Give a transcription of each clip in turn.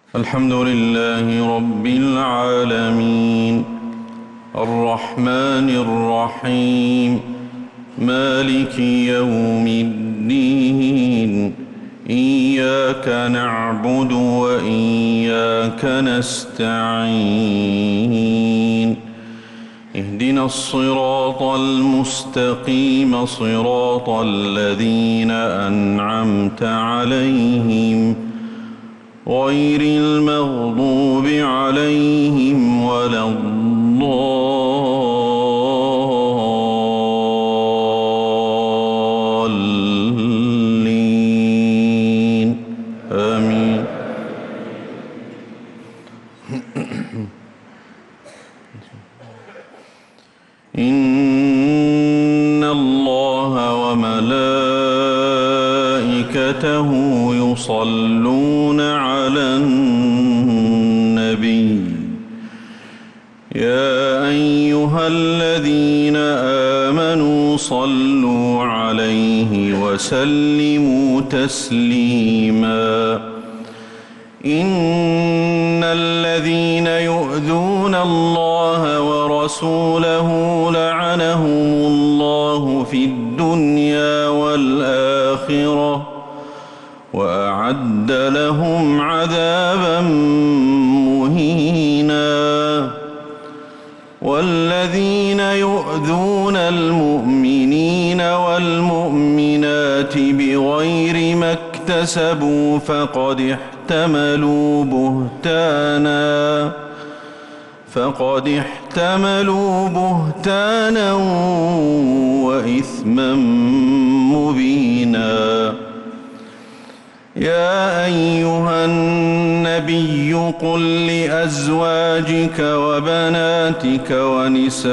الحمد لله رب العالمين الرحمن الرحيم مالك يوم الدين إياك نعبد وإياك نستعين اهدنا الصراط المستقيم صراط الذين أنعمت عليهم غير المغضوب عليهم ولا الضالين آمين. إن الله وملائكته يصلون على النبي يا أيها الذين آمنوا صلوا عليه وسلموا تسليما إن الذين يؤذون الله ورسوله لعنهم الله في الدنيا والآخرة وأعد لهم عذابا مهينا والذين يؤذون المؤمنين والمؤمنات بغير ما اكتسبوا فقد احتملوا بهتانا وإثما مبينا. يا أيها النبي قل لأزواجك وبناتك ونساء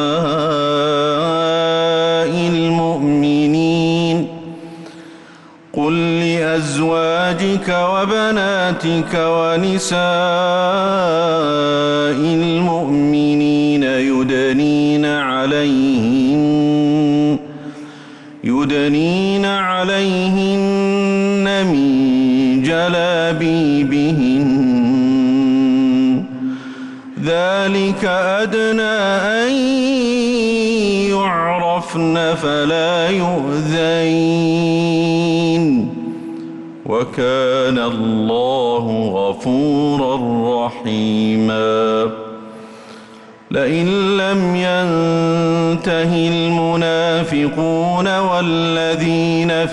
المؤمنين يدنين عليهن من جلابيبهن ذلك أدنى أن يعرفن فلا يؤذين وكان الله غفورا رحيما. لئن لم ينته المنافقون والذين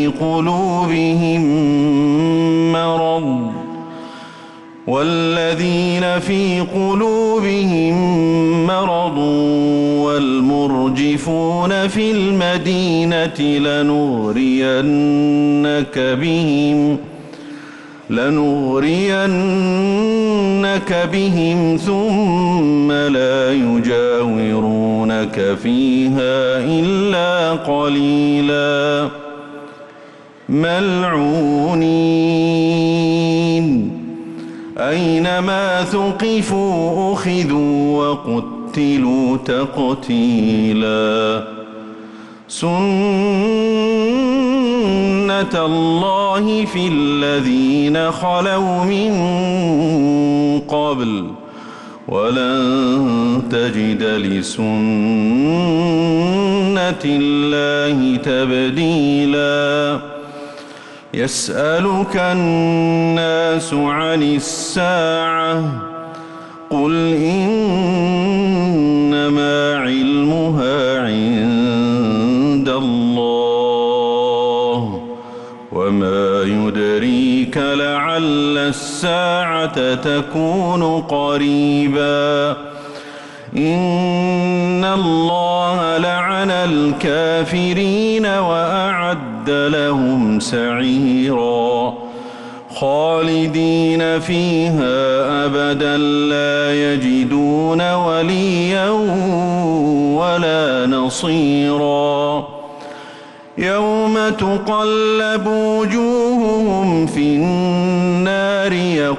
في قلوبهم مرض والمرجفون في المدينة لنغرينك بهم ثم لا يجاورونك فيها إلا قليلا ملعونين أينما ثقفوا أخذوا وقتلوا تقتيلا. سنة الله في الذين خلوا من قبل ولن تجد لسنة الله تبديلا. يسألك الناس عن الساعة قل إنما علمها عند الله وما يدريك لعل الساعة تكون قريبا. إن الله لعن الكافرين وأعد لهم سعيرا خالدين فيها أبدا لا يجدون وليا ولا نصيرا. يوم تقلب وجوههم في النار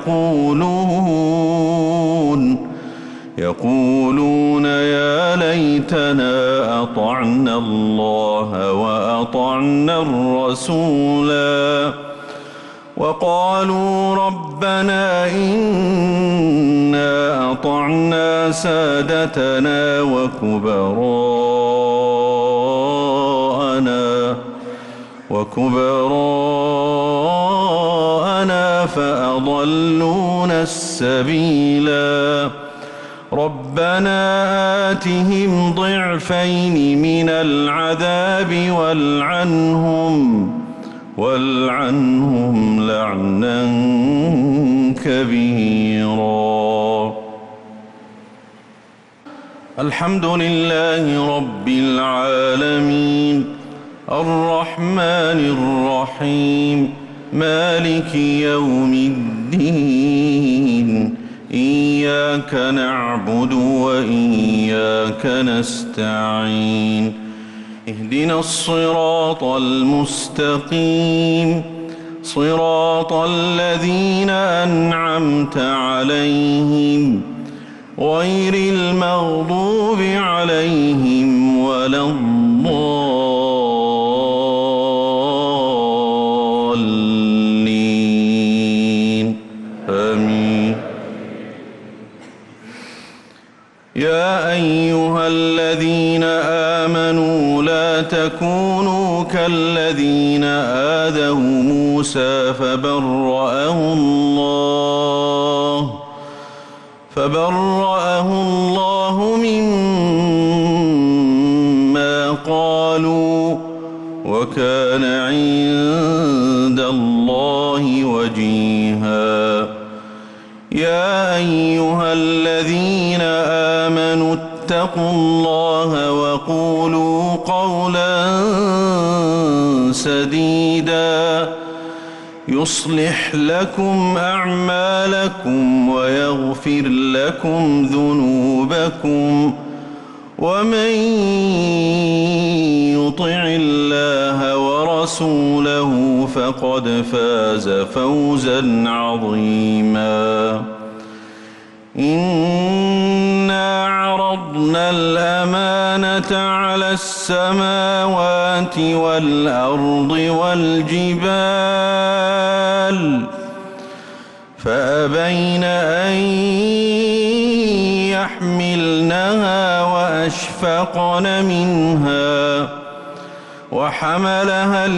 يقولون يا ليتنا أطعنا الله وأطعنا الرسولا وقالوا ربنا إنا أطعنا سادتنا وكبراءنا فأضلونا السبيلا ربنا آتهم ضعفين من العذاب والعنهم لعنا كبيرا. الحمد لله رب العالمين الرحمن الرحيم مالك يوم الدين إياك نعبد وإياك نستعين اهدنا الصراط المستقيم صراط الذين أنعمت عليهم غير المغضوب عليهم ولا الضالين آمين. يا أيها الذين آمنوا لا تكونوا كالذين آذوا موسى فبرأه الله مما قالوا وكان عند الله وجيها. يا أيها الذين آمنوا اتقوا الله وقولوا قولا سديدا يصلح لكم أعمالكم ويغفر لكم ذنوبكم ومن يطع الله ورسوله فقد فاز فوزا عظيما. إنا عرضنا الأمانة على السماوات والأرض والجبال فأبين أن يحملنها وأشفقن منها وحملها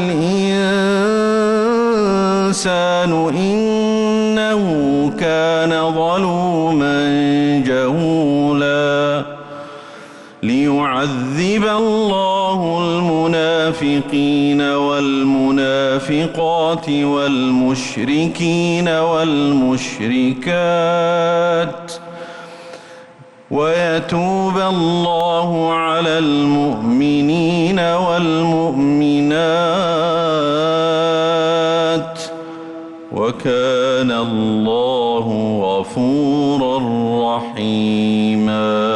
الإنسان إنه كان ظلوما جهولا. ليعذب الله المنافقين والمنافقات والمشركين والمشركات ويتوب الله على المؤمنين والمؤمنات وكان الله غفورا رحيما.